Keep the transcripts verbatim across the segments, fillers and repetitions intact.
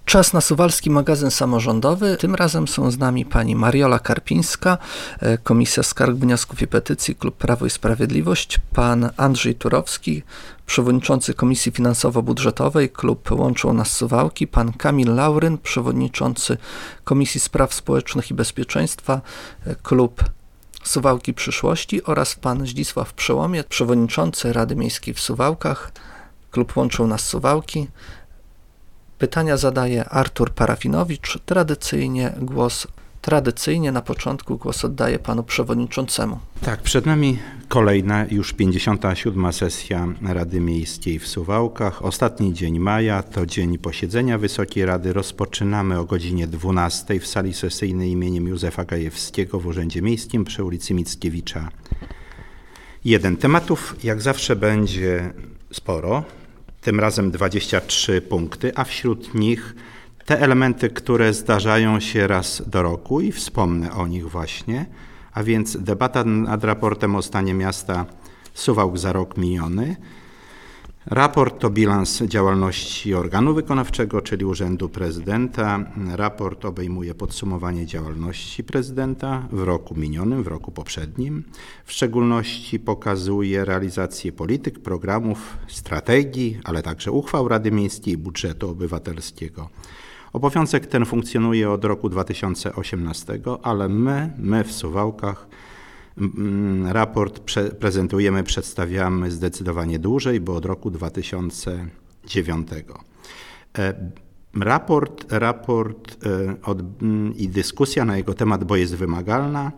Czas na suwalski magazyn samorządowy. Tym razem są z nami pani Mariola Karpińska, Komisja Skarg, Wniosków i Petycji, Klub Prawo i Sprawiedliwość, pan Andrzej Turowski, przewodniczący Komisji Finansowo-Budżetowej, Klub Łączą Nas Suwałki, pan Kamil Lauryn, przewodniczący Komisji Spraw Społecznych i Bezpieczeństwa, Klub Suwałki Przyszłości oraz pan Zdzisław Przełomie, przewodniczący Rady Miejskiej w Suwałkach, Klub Łączą Nas Suwałki. Pytania zadaje Artur Parafinowicz. Tradycyjnie głos, tradycyjnie na początku głos oddaję panu przewodniczącemu. Tak, przed nami kolejna, już pięćdziesiąta siódma sesja Rady Miejskiej w Suwałkach. Ostatni dzień maja to dzień posiedzenia Wysokiej Rady. Rozpoczynamy o godzinie dwunastej w sali sesyjnej imieniem Józefa Gajewskiego w Urzędzie Miejskim przy ulicy Mickiewicza. Jeden. Tematów jak zawsze będzie sporo. Tym razem dwadzieścia trzy punkty, a wśród nich te elementy, które zdarzają się raz do roku i wspomnę o nich właśnie, a więc debata nad raportem o stanie miasta Suwałk za rok miniony. Raport to bilans działalności organu wykonawczego, czyli Urzędu Prezydenta. Raport obejmuje podsumowanie działalności prezydenta w roku minionym, w roku poprzednim. W szczególności pokazuje realizację polityk, programów, strategii, ale także uchwał Rady Miejskiej i budżetu obywatelskiego. Obowiązek ten funkcjonuje od roku dwa tysiące osiemnastego, ale my, my w Suwałkach raport prze, prezentujemy, przedstawiamy zdecydowanie dłużej, bo od roku dwa tysiące dziewiątego. Raport, raport od, i dyskusja na jego temat, bo jest wymagalna,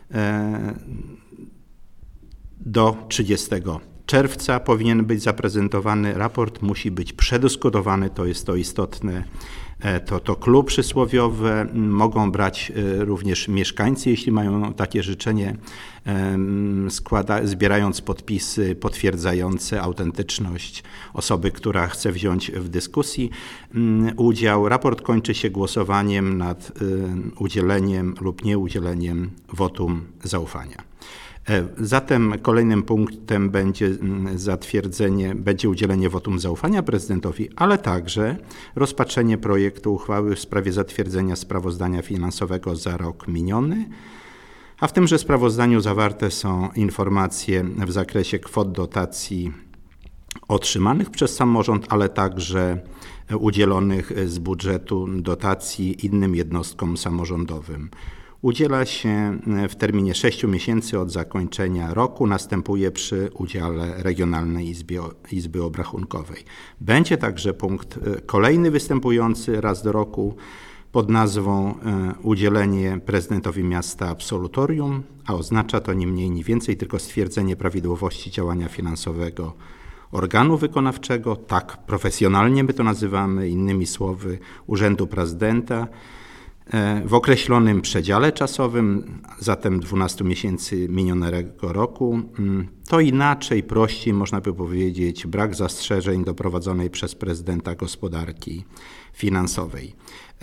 do trzydziestego czerwca powinien być zaprezentowany. Raport musi być przedyskutowany, to jest to istotne. To, to klub przysłowiowe, mogą brać również mieszkańcy, jeśli mają takie życzenie, składa, zbierając podpisy potwierdzające autentyczność osoby, która chce wziąć w dyskusji udział. Raport kończy się głosowaniem nad udzieleniem lub nieudzieleniem wotum zaufania. Zatem kolejnym punktem będzie zatwierdzenie, będzie udzielenie wotum zaufania prezydentowi, ale także rozpatrzenie projektu uchwały w sprawie zatwierdzenia sprawozdania finansowego za rok miniony, a w tymże sprawozdaniu zawarte są informacje w zakresie kwot dotacji otrzymanych przez samorząd, ale także udzielonych z budżetu dotacji innym jednostkom samorządowym. Udziela się w terminie sześciu miesięcy od zakończenia roku, następuje przy udziale Regionalnej Izby, Izby Obrachunkowej. Będzie także punkt kolejny występujący raz do roku pod nazwą udzielenie prezydentowi miasta absolutorium, a oznacza to ni mniej, ni więcej tylko stwierdzenie prawidłowości działania finansowego organu wykonawczego, tak profesjonalnie my to nazywamy, innymi słowy Urzędu Prezydenta, w określonym przedziale czasowym, zatem dwunastu miesięcy minionego roku. To inaczej, prościej można by powiedzieć, brak zastrzeżeń do prowadzonej przez prezydenta gospodarki finansowej.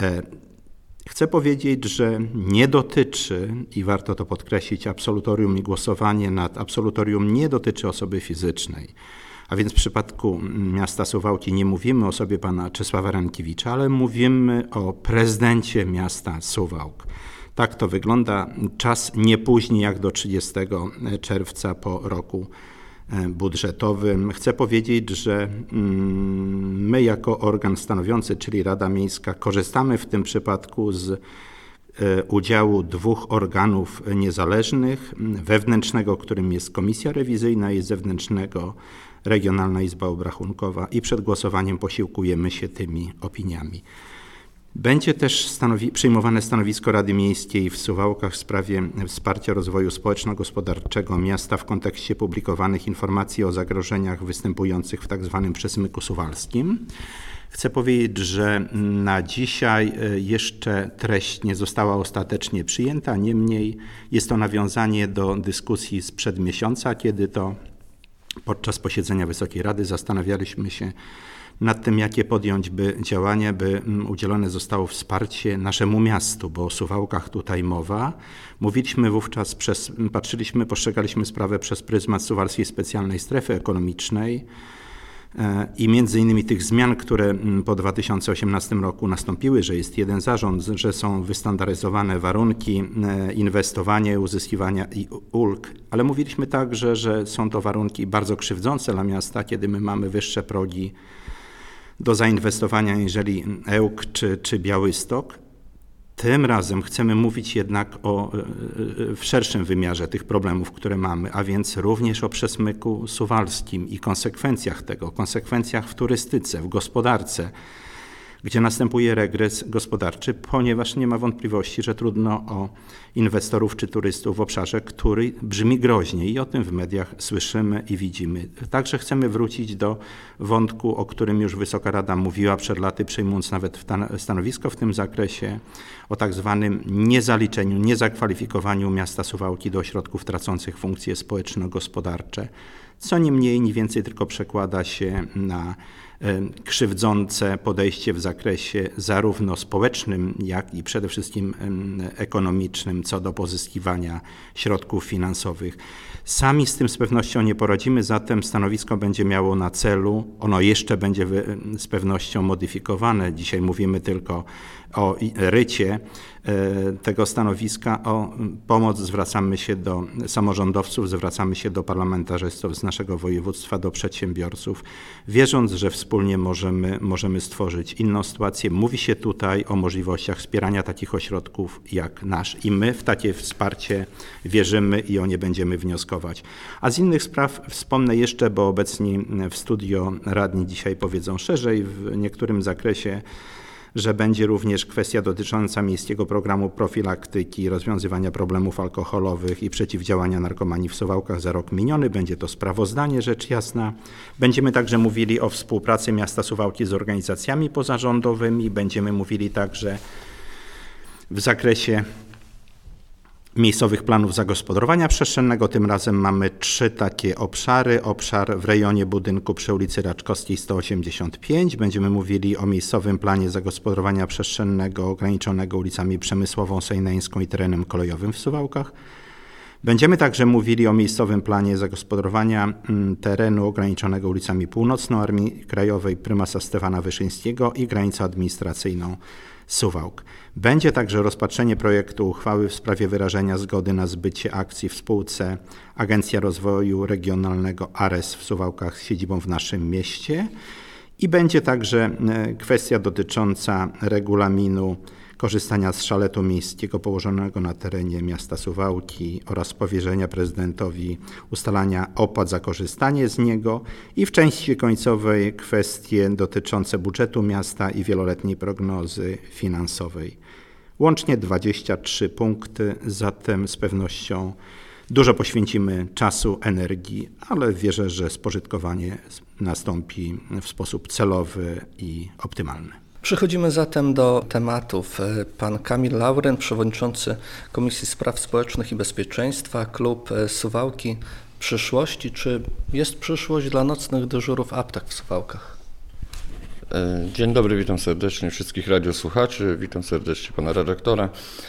Chcę powiedzieć, że nie dotyczy, i warto to podkreślić, absolutorium i głosowanie nad absolutorium nie dotyczy osoby fizycznej. A więc w przypadku miasta Suwałki nie mówimy o osobie pana Czesława Rankiewicza, ale mówimy o prezydencie miasta Suwałk. Tak to wygląda. Czas nie później jak do trzydziestego czerwca po roku budżetowym. Chcę powiedzieć, że my jako organ stanowiący, czyli Rada Miejska, korzystamy w tym przypadku z udziału dwóch organów niezależnych, wewnętrznego, którym jest Komisja Rewizyjna, i zewnętrznego Regionalna Izba Obrachunkowa, i przed głosowaniem posiłkujemy się tymi opiniami. Będzie też stanowi- przyjmowane stanowisko Rady Miejskiej w Suwałkach w sprawie wsparcia rozwoju społeczno-gospodarczego miasta w kontekście publikowanych informacji o zagrożeniach występujących w tzw. przesmyku suwalskim. Chcę powiedzieć, że na dzisiaj jeszcze treść nie została ostatecznie przyjęta, niemniej jest to nawiązanie do dyskusji sprzed miesiąca, kiedy to podczas posiedzenia Wysokiej Rady zastanawialiśmy się nad tym, jakie podjąć by działania, by udzielone zostało wsparcie naszemu miastu, bo o Suwałkach tutaj mowa. Mówiliśmy wówczas, przez, patrzyliśmy, postrzegaliśmy sprawę przez pryzmat Suwalskiej Specjalnej Strefy Ekonomicznej. I między innymi tych zmian, które po dwa tysiące osiemnastym roku nastąpiły, że jest jeden zarząd, że są wystandaryzowane warunki inwestowania i uzyskiwania ulg, ale mówiliśmy także, że są to warunki bardzo krzywdzące dla miasta, kiedy my mamy wyższe progi do zainwestowania aniżeli Ełk czy, czy Białystok. Tym razem chcemy mówić jednak o, w szerszym wymiarze tych problemów, które mamy, a więc również o przesmyku suwalskim i konsekwencjach tego, konsekwencjach w turystyce, w gospodarce, gdzie następuje regres gospodarczy, ponieważ nie ma wątpliwości, że trudno o inwestorów czy turystów w obszarze, który brzmi groźnie i o tym w mediach słyszymy i widzimy. Także chcemy wrócić do wątku, o którym już Wysoka Rada mówiła przed laty, przyjmując nawet stanowisko w tym zakresie, o tak zwanym niezaliczeniu, niezakwalifikowaniu miasta Suwałki do ośrodków tracących funkcje społeczno-gospodarcze, co nie mniej, nie więcej tylko przekłada się na krzywdzące podejście w zakresie zarówno społecznym, jak i przede wszystkim ekonomicznym co do pozyskiwania środków finansowych. Sami z tym z pewnością nie poradzimy, zatem stanowisko będzie miało na celu, ono jeszcze będzie z pewnością modyfikowane. Dzisiaj mówimy tylko o rycie tego stanowiska, o pomoc zwracamy się do samorządowców, zwracamy się do parlamentarzystów z naszego województwa, do przedsiębiorców, wierząc, że wspólnie możemy, możemy stworzyć inną sytuację. Mówi się tutaj o możliwościach wspierania takich ośrodków jak nasz i my w takie wsparcie wierzymy i o nie będziemy wnioskować. A z innych spraw wspomnę jeszcze, bo obecni w studio radni dzisiaj powiedzą szerzej w niektórym zakresie, że będzie również kwestia dotycząca miejskiego programu profilaktyki, rozwiązywania problemów alkoholowych i przeciwdziałania narkomanii w Suwałkach za rok miniony. Będzie to sprawozdanie, rzecz jasna. Będziemy także mówili o współpracy miasta Suwałki z organizacjami pozarządowymi. Będziemy mówili także w zakresie miejscowych planów zagospodarowania przestrzennego. Tym razem mamy trzy takie obszary. Obszar w rejonie budynku przy ulicy Raczkowskiej sto osiemdziesiąt pięć. Będziemy mówili o miejscowym planie zagospodarowania przestrzennego ograniczonego ulicami Przemysłową, Sejneńską i terenem kolejowym w Suwałkach. Będziemy także mówili o miejscowym planie zagospodarowania terenu ograniczonego ulicami Północną Armii Krajowej, prymasa Stefana Wyszyńskiego i granicą administracyjną Suwałk. Będzie także rozpatrzenie projektu uchwały w sprawie wyrażenia zgody na zbycie akcji w spółce Agencja Rozwoju Regionalnego Ares w Suwałkach z siedzibą w naszym mieście i będzie także kwestia dotycząca regulaminu korzystania z szaletu miejskiego położonego na terenie miasta Suwałki oraz powierzenia prezydentowi ustalania opłat za korzystanie z niego i w części końcowej kwestie dotyczące budżetu miasta i wieloletniej prognozy finansowej. Łącznie dwadzieścia trzy punkty, zatem z pewnością dużo poświęcimy czasu, energii, ale wierzę, że spożytkowanie nastąpi w sposób celowy i optymalny. Przechodzimy zatem do tematów. Pan Kamil Lauren, przewodniczący Komisji Spraw Społecznych i Bezpieczeństwa, klub Suwałki przyszłości. Czy jest przyszłość dla nocnych dyżurów aptek w Suwałkach? Dzień dobry, witam serdecznie wszystkich radiosłuchaczy, witam serdecznie pana redaktora.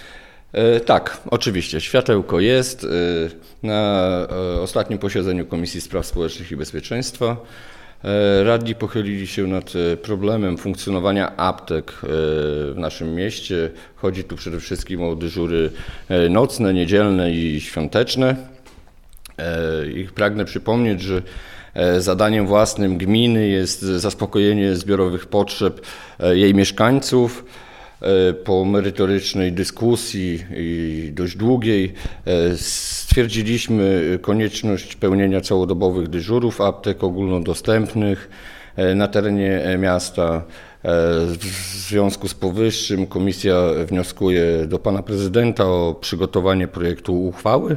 Tak, oczywiście, światełko jest. Na ostatnim posiedzeniu Komisji Spraw Społecznych i Bezpieczeństwa radni pochylili się nad problemem funkcjonowania aptek w naszym mieście. Chodzi tu przede wszystkim o dyżury nocne, niedzielne i świąteczne. I pragnę przypomnieć, że zadaniem własnym gminy jest zaspokojenie zbiorowych potrzeb jej mieszkańców. Po merytorycznej dyskusji i dość długiej stwierdziliśmy konieczność pełnienia całodobowych dyżurów aptek ogólnodostępnych na terenie miasta. W związku z powyższym komisja wnioskuje do pana prezydenta o przygotowanie projektu uchwały.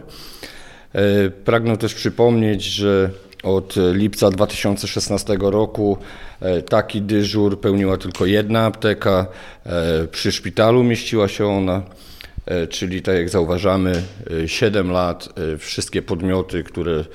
Pragnę też przypomnieć, że od lipca dwa tysiące szesnastego roku taki dyżur pełniła tylko jedna apteka. Przy szpitalu mieściła się ona, czyli tak jak zauważamy, siedem lat wszystkie podmioty, które,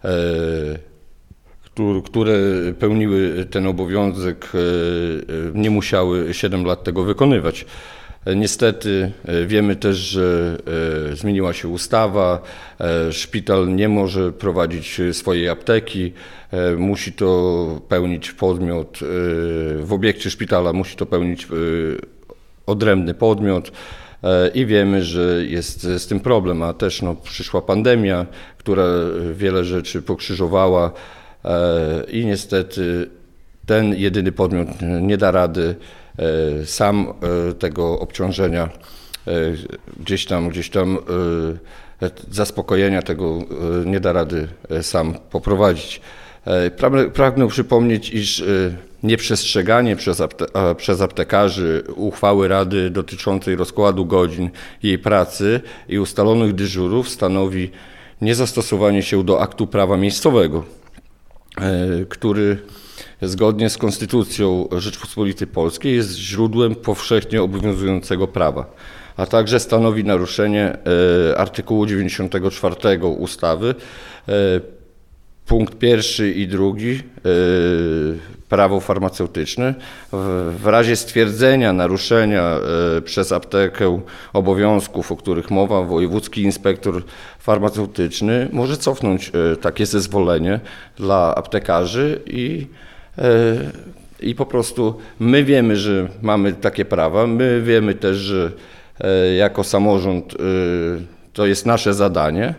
które pełniły ten obowiązek, nie musiały siedem lat tego wykonywać. Niestety wiemy też, że zmieniła się ustawa, szpital nie może prowadzić swojej apteki, musi to pełnić podmiot, w obiekcie szpitala musi to pełnić odrębny podmiot i wiemy, że jest z tym problem, a też no, przyszła pandemia, która wiele rzeczy pokrzyżowała i niestety ten jedyny podmiot nie da rady sam tego obciążenia, gdzieś tam, gdzieś tam zaspokojenia tego nie da rady sam poprowadzić. Pragnę przypomnieć, iż nieprzestrzeganie przez, apte- przez aptekarzy uchwały Rady dotyczącej rozkładu godzin jej pracy i ustalonych dyżurów stanowi niezastosowanie się do aktu prawa miejscowego, który zgodnie z Konstytucją Rzeczypospolitej Polskiej jest źródłem powszechnie obowiązującego prawa, a także stanowi naruszenie artykułu dziewięćdziesiątego czwartego ustawy, punkt pierwszy i drugi, prawo farmaceutyczne. W razie stwierdzenia naruszenia przez aptekę obowiązków, o których mowa, wojewódzki inspektor farmaceutyczny może cofnąć takie zezwolenie dla aptekarzy i I po prostu my wiemy, że mamy takie prawa, my wiemy też, że jako samorząd to jest nasze zadanie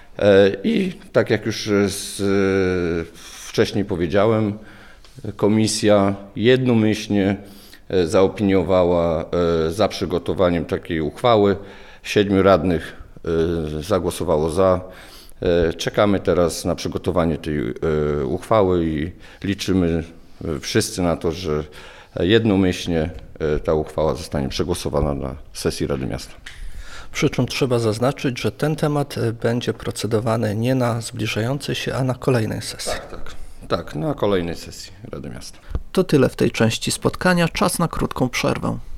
i tak jak już wcześniej powiedziałem, komisja jednomyślnie zaopiniowała za przygotowaniem takiej uchwały. Siedmiu radnych zagłosowało za. Czekamy teraz na przygotowanie tej uchwały i liczymy wszyscy na to, że jednomyślnie ta uchwała zostanie przegłosowana na sesji Rady Miasta. Przy czym trzeba zaznaczyć, że ten temat będzie procedowany nie na zbliżającej się, a na kolejnej sesji. Tak, tak, tak, na kolejnej sesji Rady Miasta. To tyle w tej części spotkania. Czas na krótką przerwę.